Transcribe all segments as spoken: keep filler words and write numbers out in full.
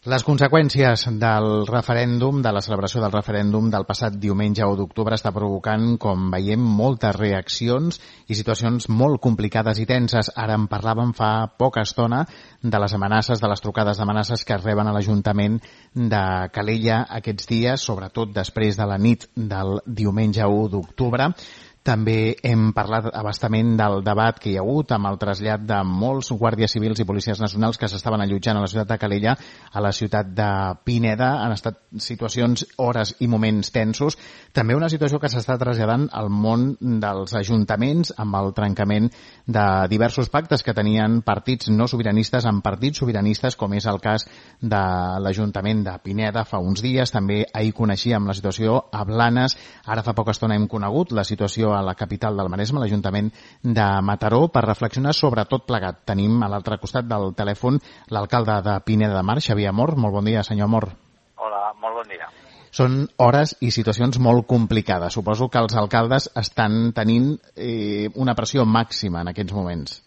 Les conseqüències del referèndum, de la celebració del referèndum del passat diumenge u d'octubre està provocant, com veiem, moltes reaccions i situacions molt complicades i tenses. Ara en parlàvem fa poca estona de les amenaces, de les trucades d'amenaces que es reben a l'Ajuntament de Calella aquests dies, sobretot després de la nit del diumenge u d'octubre. També hem parlat abastament del debat que hi ha hagut amb el trasllat de molts guàrdies civils i policies nacionals que s'estaven allotjant a la ciutat de Calella a la ciutat de Pineda. Han estat situacions, hores i moments tensos. També una situació que s'està traslladant al món dels ajuntaments amb el trencament de diversos pactes que tenien partits no sobiranistes amb partits sobiranistes, com és el cas de l'Ajuntament de Pineda fa uns dies. També ahir coneixíem la situació a Blanes. Ara fa poca estona hem conegut la situació a la capital del Maresme, l'Ajuntament de Mataró, per reflexionar sobre tot plegat. Tenim a l'altre costat del telèfon l'alcalde de Pineda de Mar, Xavier Amor. Molt bon dia, senyor Amor. Hola, molt bon dia. Són hores i situacions molt complicades. Suposo que els alcaldes estan tenint eh, una pressió màxima en aquests moments.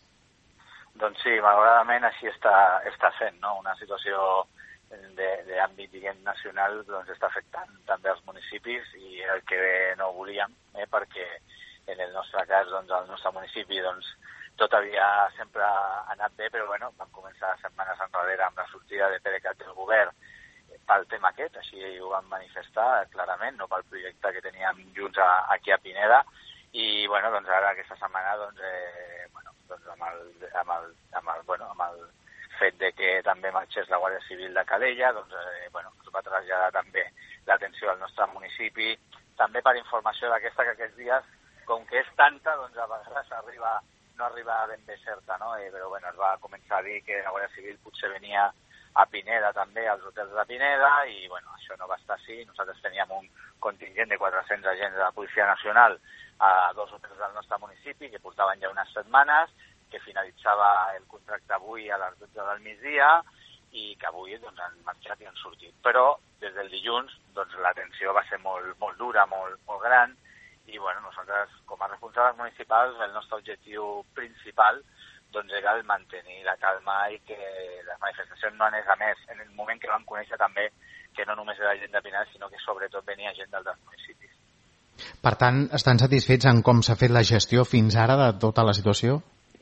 Doncs sí, malauradament així està, està sent, no? Una situació d'àmbit, diguem, nacional, doncs està afectant també els municipis i el que no volíem, eh, perquè en el nostre cas, doncs, el nostre municipi, doncs, tot havia sempre anat bé, però, bueno, vam començar setmanes enrere amb la sortida de PDeCAT del govern pel tema aquest, així ho vam manifestar clarament, no pel projecte que teníem junts a, aquí a Pineda, i, bueno, doncs ara aquesta setmana, doncs, eh, bueno, doncs amb el, amb el, amb el, bueno, amb el fet de que també marxés la Guàrdia Civil de Calella, doncs, eh, bueno, es va traslladar també l'atenció al nostre municipi, també per informació d'aquesta que aquests dies, com que és tanta, doncs a vegades arriba, no arriba ben bé certa, no? Eh, però bueno, es va començar a dir que la Guàrdia Civil potser venia a Pineda també, als hotels de Pineda, i bueno, això no va estar així. Nosaltres teníem un contingent de quatre-cents agents de la Policia Nacional a dos hotels del nostre municipi que portaven ja unes setmanes, que finalitzava el contracte avui a les dotze del migdia i que avui doncs, han marxat i han sortit. Però des del dilluns doncs, la tensió va ser molt, molt dura, molt, molt gran, i bueno, nosaltres com a responsables municipals el nostre objectiu principal doncs, era el mantenir la calma i que les manifestacions no anés a més. En el moment que vam conèixer també que no només era gent de Pineda, sinó que sobretot venia gent dels municipis. Per tant, estan satisfets en com s'ha fet la gestió fins ara de tota la situació?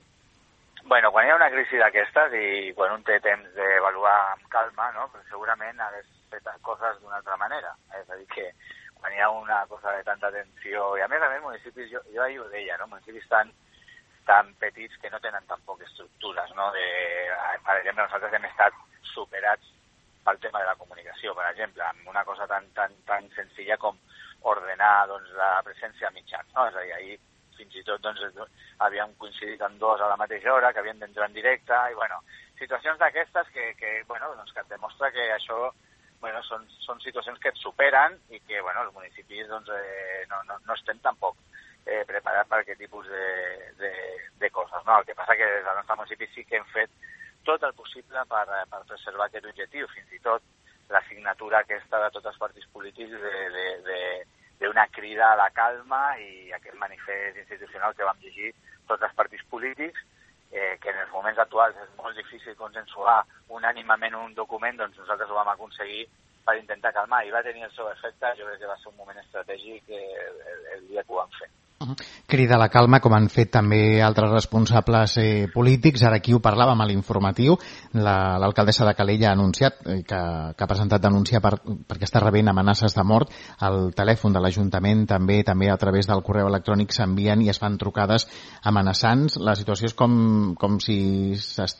Bueno, quan hi ha una crisi d'aquestes i quan un té temps d'avaluar amb calma, no? Però segurament hagués fet coses d'una altra manera. És a dir, que quan hi ha una cosa de tanta tensió, i a més a més municipis, jo, jo ahir ho deia, no? Municipis tan, tan petits que no tenen tampoc estructures, no? De, per exemple, nosaltres hem estat superats pel tema de la comunicació, per exemple, amb una cosa tan, tan, tan senzilla com ordenar doncs, la presència a mitjans, no? És a dir, ahir fins i tot doncs, havíem coincidit amb dos a la mateixa hora, que havien d'entrar en directe, i bueno, situacions d'aquestes que, que, bueno, doncs, que et demostra que això bueno, són, són situacions que et superen i que bueno, els municipis doncs, eh, no, no, no estem tampoc eh, preparats per aquest tipus de, de, de coses. No? El que passa que des del nostre municipi sí que hem fet tot el possible per, per preservar aquest objectiu, fins i tot la signatura aquesta de tots els partits polítics de, de, de d'una crida a la calma i aquest manifest institucional que vam llegir tots els partits polítics, eh, que en els moments actuals és molt difícil consensuar unànimament un document, doncs nosaltres ho vam aconseguir per intentar calmar i va tenir el seu efecte. Jo crec que va ser un moment estratègic eh, el, el dia que ho vam fer. Crida a la calma, com han fet també altres responsables eh, polítics. Ara aquí ho parlàvem a l'informatiu. La, l'alcaldessa de Calella ha anunciat eh, que, que ha presentat denúncia per, perquè està rebent amenaces de mort. El telèfon de l'Ajuntament també també a través del correu electrònic s'envien i es fan trucades amenaçants. La situació és com, com si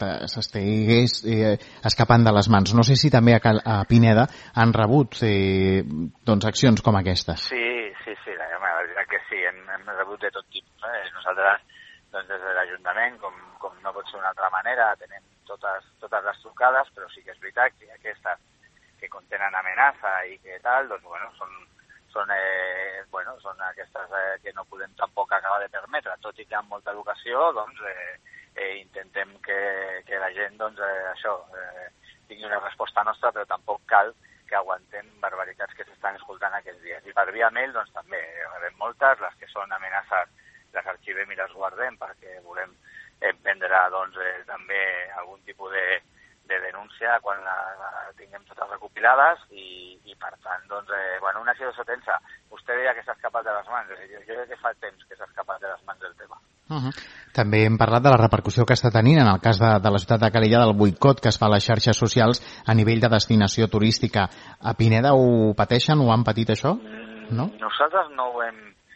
s'estigués eh, escapant de les mans. No sé si també a, Cal, a Pineda han rebut eh, doncs, accions com aquestes. Sí, sí, sí, la, la veritat que sí, hem, hem rebut de tot tipus. Eh? Nosaltres, doncs, des de l'Ajuntament, com, com no pot ser d'una altra manera, tenem totes, totes les trucades, però sí que és veritat que aquestes que contenen amenaça i que tal, doncs, bueno, són, són, eh, bueno, són aquestes eh, que no podem tampoc acabar de permetre, tot i que amb molta educació, doncs, eh, eh, intentem que, que la gent, doncs, eh, això, eh, tingui una resposta nostra, però tampoc cal que aguantem barbaritats que s'estan escoltant aquests dies. I per via mail, doncs també, rebem moltes, les que són amenaces les arxivem i les guardem perquè volem emprendre doncs, eh, també algun tipus de, de denúncia quan la, la tinguem tot enfilades i, i per tant, doncs, eh, bueno, una situació tensa. Vostè deia que s'ha escapat de les mans. Jo, jo crec que fa temps que s'ha escapat de les mans del tema. Uh-huh. També hem parlat de la repercussió que està tenint en el cas de, de la ciutat de Calella del boicot que es fa a les xarxes socials a nivell de destinació turística. A Pineda ho pateixen, ho han patit això? No? Mm, nosaltres no ho hem...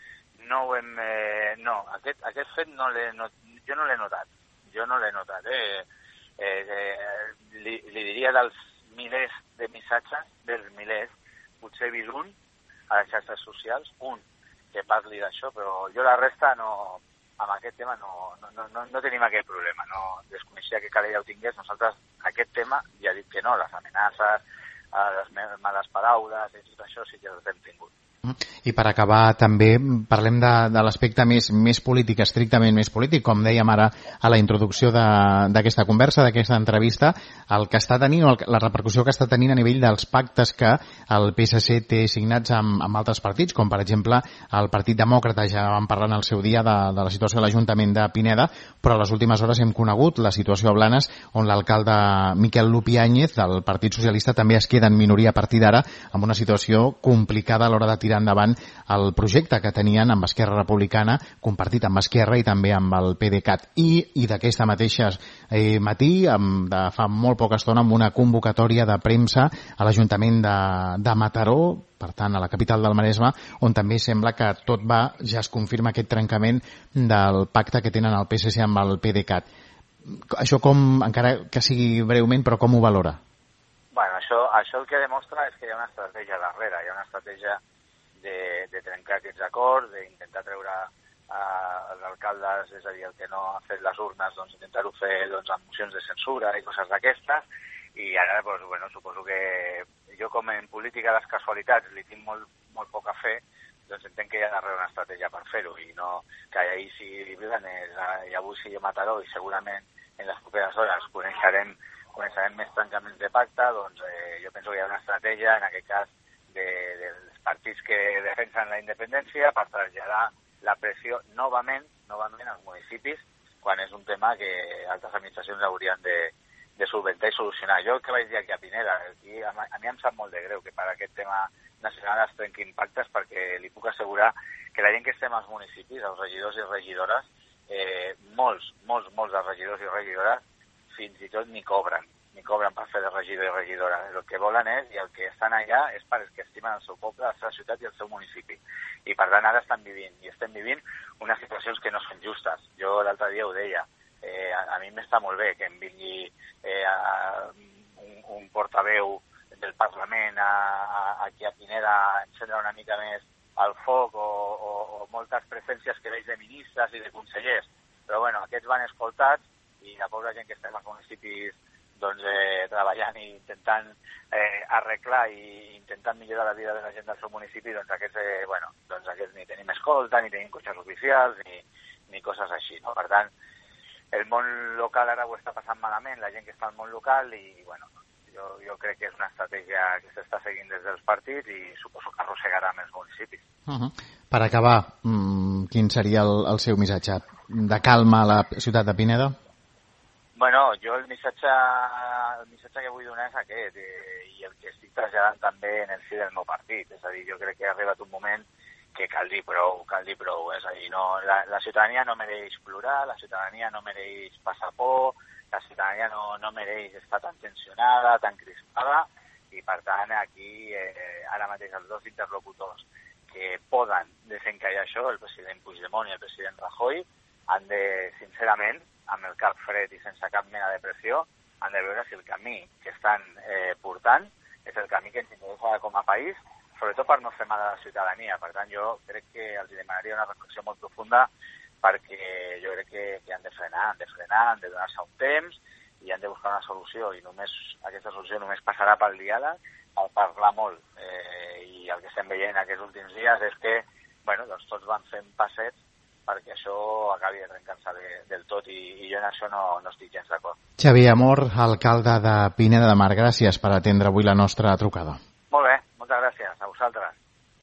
No ho hem... Eh, no, aquest, aquest fet no l'he no, jo no l'he notat. Jo no l'he notat. Eh? Eh, eh, li, li diria dels milers de missatges, dels milers, potser he vist un a les xarxes socials, un que parli d'això, però jo la resta no... amb aquest tema no, no, no, no tenim aquest problema, no desconeixia que Calella ho tingués. Nosaltres aquest tema ja he dit que no, les amenaces, les males paraules i tot això sí que els hem tingut. I per acabar també parlem de, de l'aspecte més, més polític, estrictament més polític, com dèiem ara a la introducció d'aquesta conversa, d'aquesta entrevista, el que està tenint, o el, la repercussió que està tenint a nivell dels pactes que el P S C té signats amb, amb altres partits, com per exemple el Partit Demòcrata. Ja vam parlar en el seu dia de, de la situació de l'Ajuntament de Pineda, però a les últimes hores hem conegut la situació a Blanes, on l'alcalde Miquel Lupiáñez del Partit Socialista també es queda en minoria a partir d'ara, amb una situació complicada a l'hora de tirar endavant el projecte que tenien amb Esquerra Republicana, compartit amb Esquerra i també amb el PDeCAT. I, i d'aquesta mateixa eh, matí, amb, de fa molt poca estona, amb una convocatòria de premsa a l'Ajuntament de, de Mataró, per tant, a la capital del Maresme, on també sembla que tot va, ja es confirma aquest trencament del pacte que tenen el P S C amb el PDeCAT. Això com, encara que sigui breument, però com ho valora? Bueno, això, això el que demostra és que hi ha una estratègia darrere, hi ha una estratègia de, de trencar aquests acords, d'intentar treure eh, els alcaldes, és a dir, el que no ha fet les urnes, doncs intentar-ho fer doncs, amb mocions de censura i coses d'aquestes, i ara, doncs, bueno, suposo que jo com en política de les casualitats li tinc molt, molt poc a fer, doncs entenc que hi ha darrere una estratègia per fer-ho, i no que ahir sigui Blanes i avui sigui Mataró, i segurament en les properes hores coneixerem, coneixerem més tancaments de pacte, doncs eh, jo penso que hi ha una estratègia, en aquest cas, de, dels partits que defensen la independència per traslladar la pressió novament, novament als municipis, quan és un tema que altres administracions haurien de, de solventar i solucionar. Jo el que vaig dir aquí a Pineda, aquí, a, a mi em sap molt de greu que per aquest tema nacional es trenquin pactes, perquè li puc assegurar que la gent que estem als municipis, els regidors i regidores, eh, molts, molts, molts dels regidors i regidores fins i tot ni cobren, ni cobren per fer de regidor i regidora. El que volen és, i el que estan allà, és perquè estimen el seu poble, la seva ciutat i el seu municipi. I per tant ara estan vivint, i estem vivint unes situacions que no són justes. Jo l'altre dia ho deia, eh, a, a mi m'està molt bé que em vingui eh, a, un, un portaveu del Parlament a, a, aquí a Pineda a encendre una mica més el foc, o, o, o moltes presències que veig de ministres i de consellers. Però bueno, aquests van escoltats, i la pobra gent que estem als municipis doncs, eh, treballant i intentant eh, arreglar i intentant millorar la vida de la gent del seu municipi, doncs aquests, eh, bueno, doncs aquests ni tenim escolta, ni tenim cotxes oficials, ni, ni coses així, no? Per tant, el món local ara ho està passant malament, la gent que està al món local, i bueno, jo, jo crec que és una estratègia que s'està seguint des dels partits i suposo que arrossegarà més municipis. Uh-huh. Per acabar, mmm, quin seria el, el seu missatge? De calma a la ciutat de Pineda? Bueno, jo el missatge, el missatge que vull donar és aquest, eh, i el que estic traslladant també en el si del meu partit. És a dir, jo crec que ha arribat un moment que cal dir prou, cal dir prou. És a dir, no, la, la ciutadania no mereix plorar, la ciutadania no mereix passar por, la ciutadania no, no mereix estar tan tensionada, tan crispada, i per tant aquí, eh, ara mateix els dos interlocutors que poden desencallar això, el president Puigdemont i el president Rajoy, han de, sincerament, amb el cap fred i sense cap mena de pressió, han de veure si el camí que estan eh, portant és el camí que ens interessa com a país, sobretot per no fer mal a la ciutadania. Per tant, jo crec que els demanaria una reflexió molt profunda, perquè jo crec que, que han de frenar, han de frenar, han de donar-se un temps i han de buscar una solució, i només aquesta solució només passarà pel diàleg, al parlar molt. Eh, I el que estem veient aquests últims dies és que bueno, doncs tots van fent passets perquè això acabi de trencar-se de, del tot, i, i jo en això no, no estic gens d'acord. Xavier Amor, alcalde de Pineda de Mar, gràcies per atendre avui la nostra trucada. Molt bé, moltes gràcies a vosaltres.